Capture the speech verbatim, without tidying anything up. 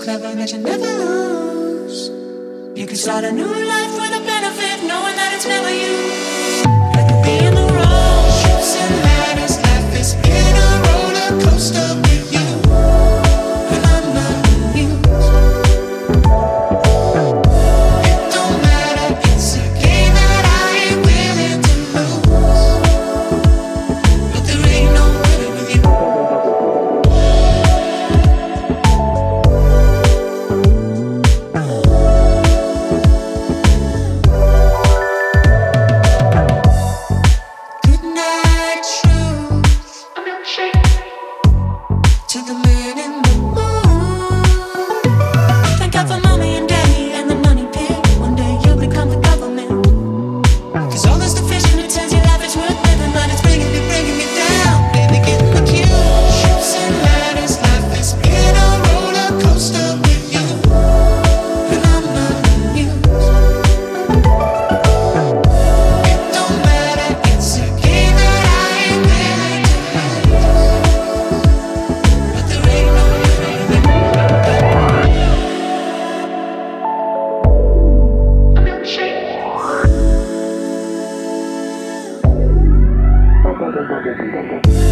clever that you never lose. You can start a new life with a benefit, knowing that it's never you. You could be in the wrong. Ships and ladders, life is in a roller coaster with you, and I'm not amused. It don't matter, it's a game that I ain't willing to lose. But there ain't no winning with you. To the man in the moon. Thank God for mommy and daddy and the money pit. One day you'll become the government. Cause all this division, it tells you life is worth living, but it's bringing me, bringing me down. Baby, get in the queue. Ships and ladders, life is in a roller coaster with you, and I'm not amused. It don't matter, it's a game that I ain't willing to lose. But there ain't no a milkshake.